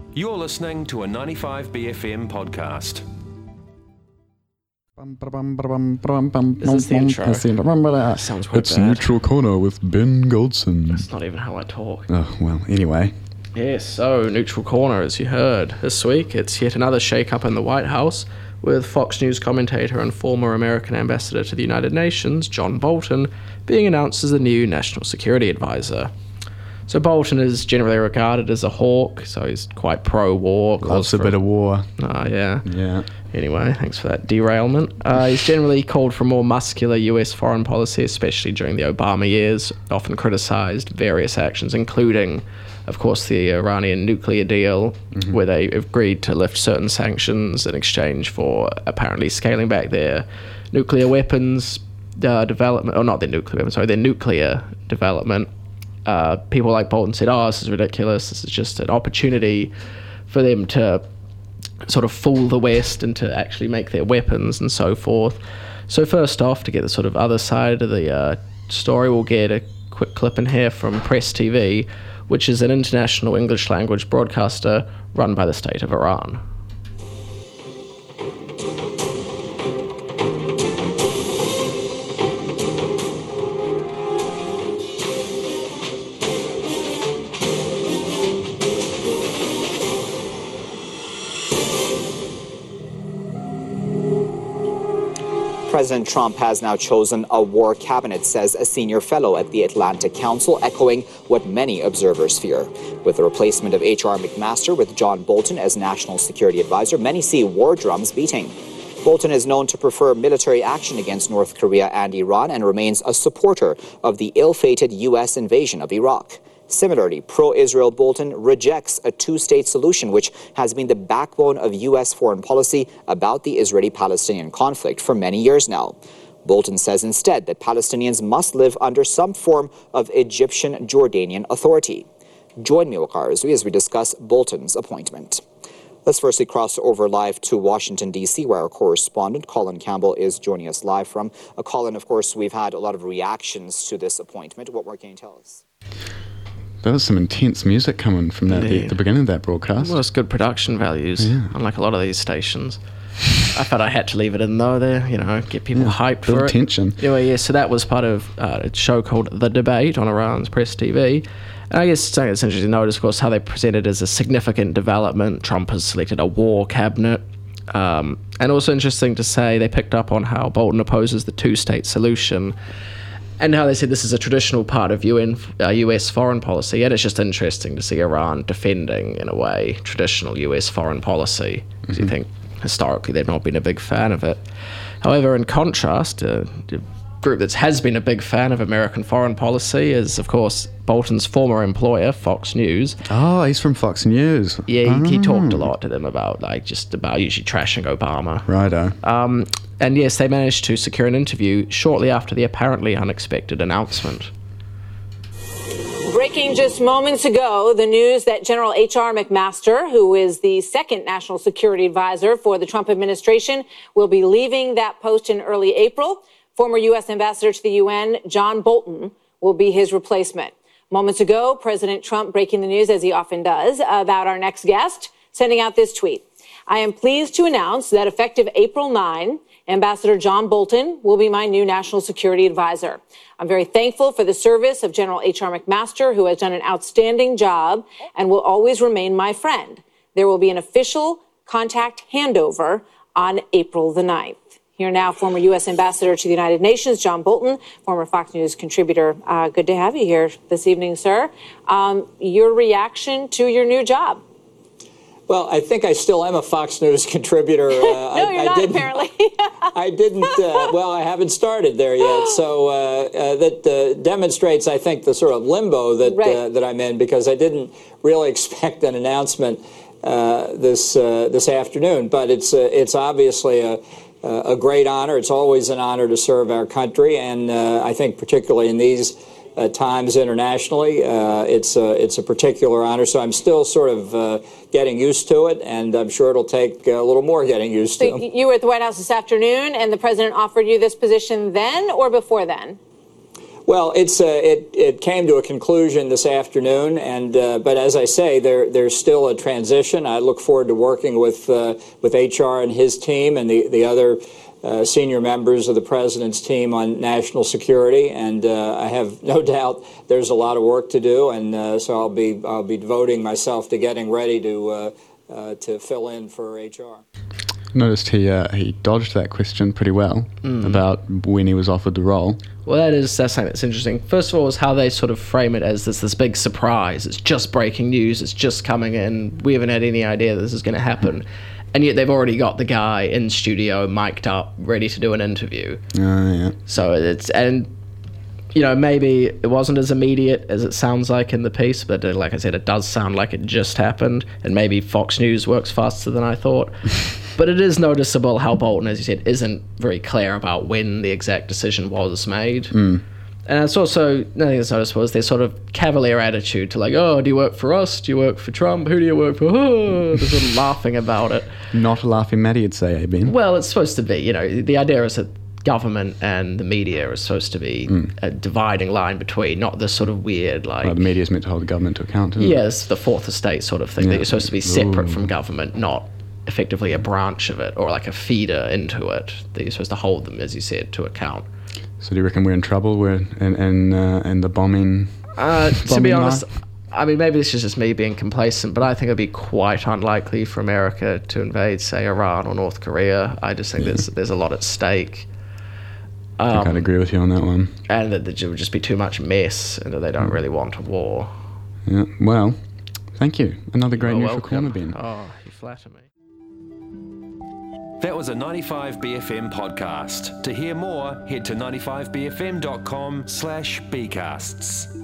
You're listening to a 95BFM podcast. Is this the intro? Sounds quite It's bad. Neutral Corner with Ben Goldson. That's not even how I talk. Oh, well, anyway. Yes, so Neutral Corner, as you heard. This week, it's yet another shake-up in the White House, with Fox News commentator and former American ambassador to the United Nations, John Bolton, being announced as the new National Security Advisor. So Bolton is generally regarded as a hawk, so he's quite pro-war. Loves a bit of war. Oh, yeah. Yeah. Anyway, thanks for that derailment. He's generally called for more muscular US foreign policy, especially during the Obama years, often criticised various actions, including, of course, the Iranian nuclear deal, where they agreed to lift certain sanctions in exchange for apparently scaling back their nuclear weapons development, or not their nuclear weapons, sorry, their nuclear development. People like Bolton said, this is ridiculous, this is just an opportunity for them to sort of fool the West into actually make their weapons and so forth. So first off, to get the sort of other side of the story, we'll get a quick clip in here from Press TV, which is an international English language broadcaster run by the state of Iran. President Trump has now chosen a war cabinet, says a senior fellow at the Atlantic Council, echoing what many observers fear. With the replacement of H.R. McMaster with John Bolton as National Security Advisor, many see war drums beating. Bolton is known to prefer military action against North Korea and Iran and remains a supporter of the ill-fated U.S. invasion of Iraq. Similarly, pro-Israel Bolton rejects a two-state solution, which has been the backbone of U.S. foreign policy about the Israeli-Palestinian conflict for many years now. Bolton says instead that Palestinians must live under some form of Egyptian-Jordanian authority. Join me, Waqar Azwi, as we discuss Bolton's appointment. Let's firstly cross over live to Washington, D.C., where our correspondent, Colin Campbell, is joining us live from. Colin, of course, we've had a lot of reactions to this appointment. What more can you tell us? There was some intense music coming from that at the beginning of that broadcast. Well, it's good production values, unlike a lot of these stations. I thought I had to leave it in, though, there, get people hyped for it. Tension. Anyway, so that was part of a show called The Debate on Iran's Press TV. And I guess something that's interesting to notice, of course, how they presented as a significant development. Trump has selected a war cabinet. And also interesting to say they picked up on how Bolton opposes the two-state solution, and how they said this is a traditional part of US foreign policy. And it's just interesting to see Iran defending, in a way, traditional US foreign policy, because you think historically they've not been a big fan of it. However, in contrast, a group that has been a big fan of American foreign policy is, of course, Bolton's former employer, Fox News. Oh, he's from Fox News. Yeah, he talked a lot to them about usually trashing Obama. Righto. And yes, they managed to secure an interview shortly after the apparently unexpected announcement. Breaking just moments ago, the news that General H.R. McMaster, who is the second National Security Advisor for the Trump administration, will be leaving that post in early April. Former U.S. Ambassador to the UN, John Bolton, will be his replacement. Moments ago, President Trump breaking the news, as he often does, about our next guest, sending out this tweet. I am pleased to announce that effective April 9, Ambassador John Bolton will be my new National Security Advisor. I'm very thankful for the service of General H.R. McMaster, who has done an outstanding job and will always remain my friend. There will be an official contact handover on April the 9th. Here now, former U.S. Ambassador to the United Nations, John Bolton, former Fox News contributor. Good to have you here this evening, sir. Your reaction to your new job? Well, I think I still am a Fox News contributor. No, you're not, apparently. I didn't, I haven't started there yet. So that demonstrates, I think, the sort of limbo that I'm in, because I didn't really expect an announcement this afternoon. But it's obviously a great honor. It's always an honor to serve our country. And I think particularly in these times internationally, it's a particular honor. So I'm still sort of getting used to it, and I'm sure it'll take a little more getting used to. So you were at the White House this afternoon, and the president offered you this position then or before then? Well, it came to a conclusion this afternoon, and but as I say, there's still a transition. I look forward to working with HR and his team and the other senior members of the president's team on national security, and I have no doubt there's a lot of work to do, and so I'll be devoting myself to getting ready to fill in for HR. Noticed he dodged that question pretty well about when he was offered the role. Well, that's something that's interesting. First of all, is how they sort of frame it as this big surprise. It's just breaking news. It's just coming in. We haven't had any idea this is going to happen. And yet they've already got the guy in studio, mic'd up, ready to do an interview. Yeah. So maybe it wasn't as immediate as it sounds like in the piece, but like I said, it does sound like it just happened, and maybe Fox News works faster than I thought. But it is noticeable how Bolton, as you said, isn't very clear about when the exact decision was made. And it's also, another thing that's noticeable is their sort of cavalier attitude to like, oh, do you work for us? Do you work for Trump? Who do you work for? Oh, they're sort of laughing about it. Not a laughing matter, you'd say, Ben. Well, it's supposed to be, the idea is that government and the media is supposed to be a dividing line between, not this sort of weird, like... Well, the media is meant to hold the government to account, isn't it? Yes, the fourth estate sort of thing, that you're supposed to be separate from government, not effectively a branch of it, or like a feeder into it, that you're supposed to hold them, as you said, to account. So do you reckon we're in trouble? We're in the bombing... to be honest, I mean, maybe this is just me being complacent, but I think it'd be quite unlikely for America to invade, say, Iran or North Korea. I just think there's a lot at stake. I think I'd agree with you on that one. And that there would just be too much mess, and that they don't really want a war. Yeah, well, thank you. Another great news for Corner, Ben. Oh, you flatter me. That was a 95BFM podcast. To hear more, head to 95bfm.com/bcasts.